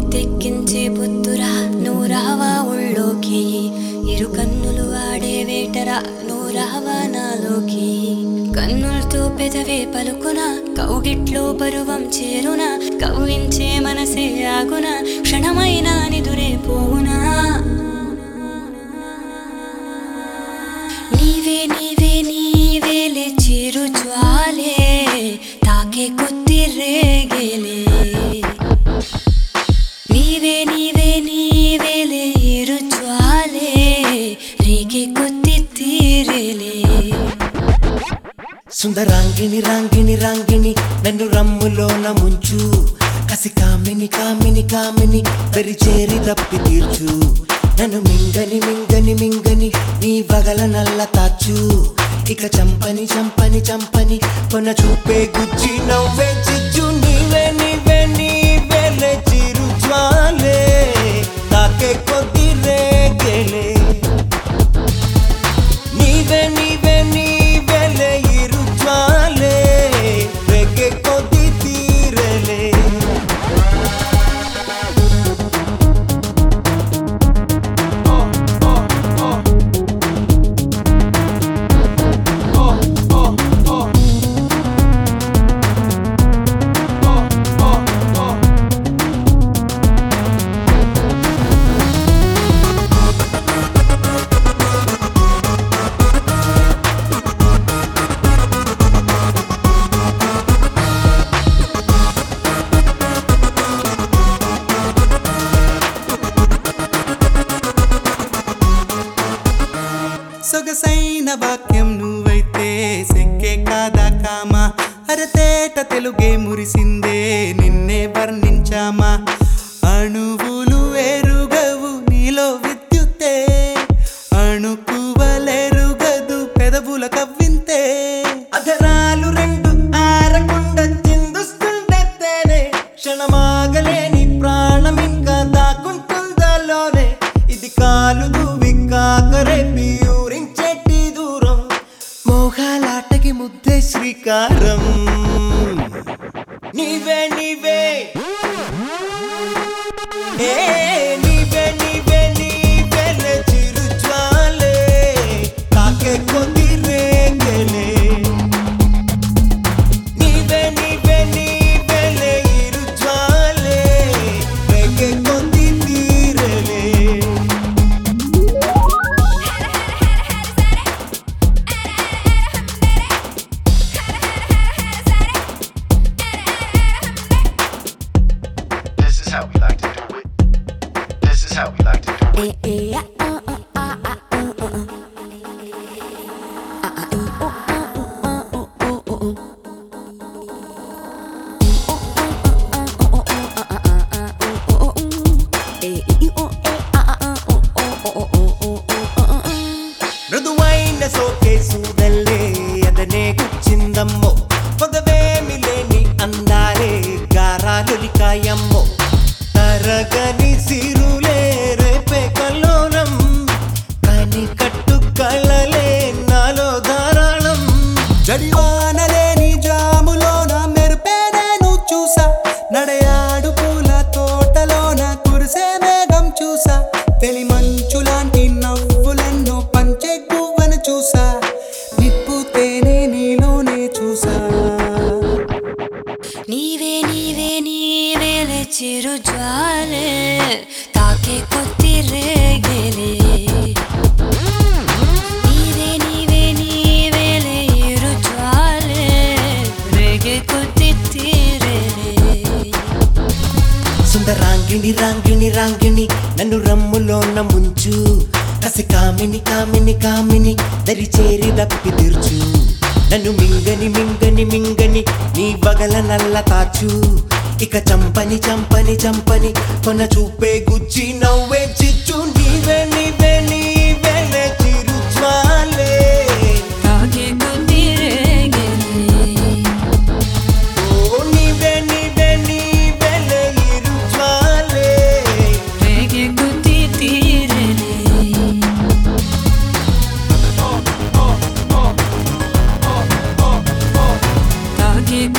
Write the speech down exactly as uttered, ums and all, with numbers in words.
మత్తెక్కించే పొద్దురా నువ్వు రావా ఉళ్ళోకి ఇరు కన్నులు ఆడే వేటరా నువ్వు రావా నాలోకి కన్నులతో పెదవే పలుకున కౌగిట్లో పరువం చేరున కవ్వించే మనసే ఆగున క్షణమైనా నిదురే పోవునా నీవే నీవే నీవేలే చిరు జ్వాలే తాకే కొద్ది రేగేలే నీవే నీవే నీవేలే ఇరు జ్వాలే రేగే కొద్ది తీరేలే సుందరాంగిని రాంగిని రాంగిని నన్ను రమ్ములోన ముంచు కసి కామిని కామిని కామిని దరి చేరి తప్పి తీర్చు నన్ను మింగని మింగని మింగని నీ వగల నల్ల తాచు ఇక చంపని చంపని చంపని కొన చూపే గుచ్చి నవ్వే చిచ్చు నీవే నీవే నీవేలే చిరు జ్వాలే తాకే కొద్ది రేగేలే నీవే నీవే నీవేలే ఇరు జ్వాలే రేగే కొద్ది తీరేలే సొగసైన వాక్యం నువ్వైతే సెక్కే కాదా కామా అరతేట తెలుగే మురిసిందే నిన్నే వర్ణించామా అణువులు ఎరుగవు నీలో విద్యుత్తే అణుకువలెరుగదు పెదవుల కవ్వింతే అధరాలు రెండు ఆరకుండా చిందుస్తుండేనే క్షణమాగలేని ప్రాణం ఇంకా దాకుంటుందలోనే ఇది కాలుదు విక్కాకరే ఊరించేటి దూరం మోహాలాటకి ముద్దే శ్రీకారం నీవే నీవే ఏ నీవే నీవే నీవేలే చిరు జ్వాలే తాకే కొద్ది రేగేలే నీవే నీవే నీవేలే ఇరు జ్వాలే రేగే కొద్ది తీరేలే This is how we like to do it. This is how we like to do it. మృదువైన సోకే సూదల్లే అదనే గుచ్చిందమ్మో పొగవేమి లేని అందాలే గారాలులికాయమ్మో తరగని సిరులే రేపే కల్లోలం కని కట్టు కళ్ళలే నాలో ధారాళం జడివానలేని జాములోన మెరుపే నేను చూసా నడయాడు పూల తోటలోన కురిసే మేఘం చూసా తెలి మంచులాంటి నవ్వులెన్నో పంచే గువ్వను చూసా నిప్పుతేనే నీలోనే చూసా నీవే నీవే నీవేలే చిరు జ్వాలే తాకే కొద్ది రేగేలే నీవే నీవే నీవేలే ఇరు జ్వాలే రేగే కొద్ది తీరేలే సుందరాంగిని రాంగిని రాంగిని నన్ను రమ్ములోన ముంచు కసి కామిని కామిని కామిని దరి చేరి దప్పి తీర్చు నన్ను మింగని మింగని మింగని నీ బగల నల్ల తాచు ఇక చంపని చంపని చంపని కొన చూపే గుచ్చి నవ్వే చిచ్చు నీవే నీవే నీవేలే చిరు జ్వాలే తాకే కొద్ది రేగేలే ఓ నీవే నీవే నీవేలే ఇరు జ్వాలే రేగే కొద్ది తీరేలే తాకే